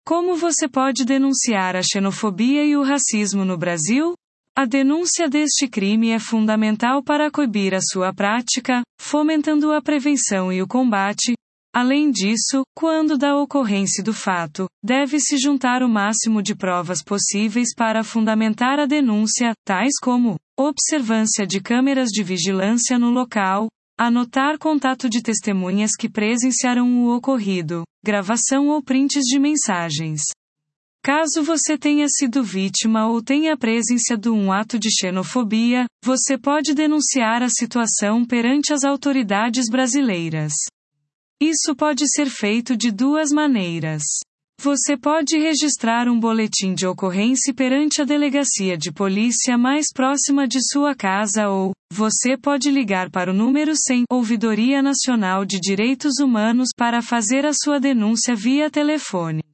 Como você pode denunciar a xenofobia e o racismo no Brasil? A denúncia deste crime é fundamental para coibir a sua prática, fomentando a prevenção e o combate. Além disso, quando da ocorrência do fato, deve-se juntar o máximo de provas possíveis para fundamentar a denúncia, tais como observância de câmeras de vigilância no local, anotar contato de testemunhas que presenciaram o ocorrido, gravação ou prints de mensagens. Caso você tenha sido vítima ou tenha presença de um ato de xenofobia, você pode denunciar a situação perante as autoridades brasileiras. Isso pode ser feito de duas maneiras. Você pode registrar um boletim de ocorrência perante a delegacia de polícia mais próxima de sua casa ou, você pode ligar para o número 100, Ouvidoria Nacional de Direitos Humanos, para fazer a sua denúncia via telefone.